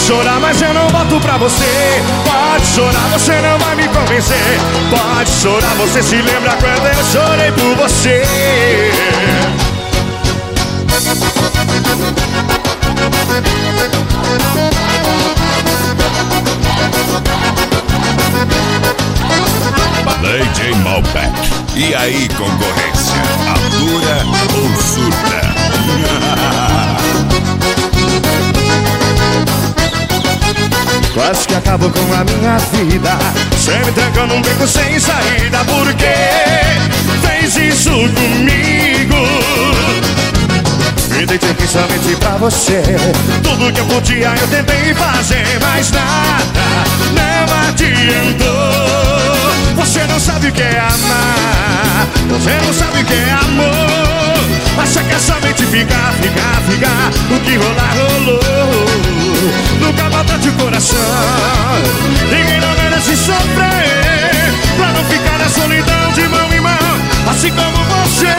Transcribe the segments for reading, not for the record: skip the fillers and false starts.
chorar, mas eu não volto pra você. Pode chorar, você não vai me convencer. Pode chorar, você se lembra quando eu chorei por você. DJ Malbec. E aí, concorrência? Atura ou surta? Quase que acabou com a minha vida. Você me trancou num beco sem saída. Por que fez isso comigo? Me dediquei somente pra você. Tudo que eu podia eu tentei fazer, mas nada não adiantou. Você não sabe o que é amar. Você não sabe o que é amor. Acha que é somente ficar. O que rolar, rolou. Nunca bate o coração. Ninguém não merece sofrer. Pra não ficar na solidão de mão em mão, assim como você.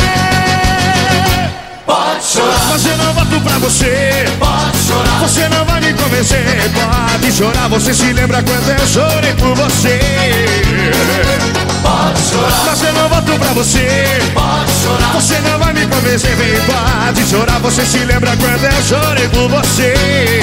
Pode chorar, mas eu não volto pra você. pode chorar, Você não vai me convencer. Pode chorar, você se lembra quando eu chorei por você. pode chorar, Mas eu não volto pra você. pode chorar, Você não vai me convencer. Vem, pode chorar, você se lembra quando eu chorei por você.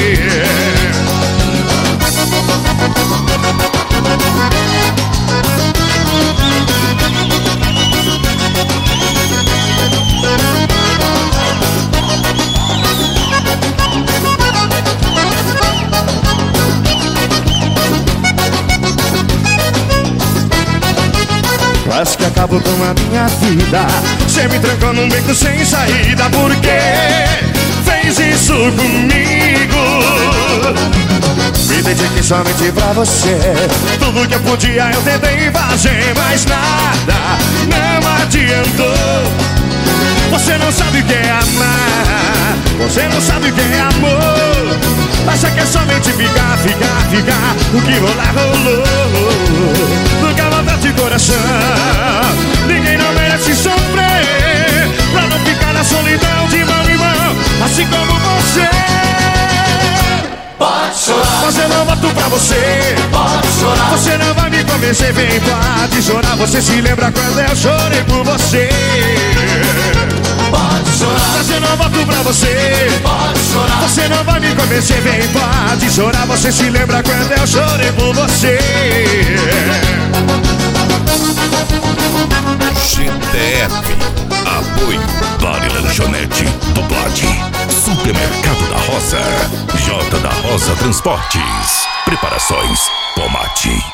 Quase que acabou com a minha vida. Você me trancou num beco sem saída. Por que fez isso comigo? Me dediquei somente pra você. Tudo que eu podia eu tentei fazer, mas nada não adiantou. Você não sabe o que é amar. Você não sabe o que é amor. Acha que é somente ficar. O que rolar, rolou. Nunca volta de coração. Ninguém não merece sofrer. Pra não ficar na solidão de mão em mão, assim como você. pode chorar, Mas eu não volto pra você. pode chorar, Você não vai me convencer. Vem, pode chorar, você se lembra quando eu chorei por você. pode chorar, Mas eu não volto pra você. pode chorar, Você não vai me convencer. Vem, pode chorar, você se lembra quando eu chorei por você. GTF. Apoio Bari Lanchonete, Dublade, Supermercado da Rosa, J da Rosa Transportes, Preparações Tomate.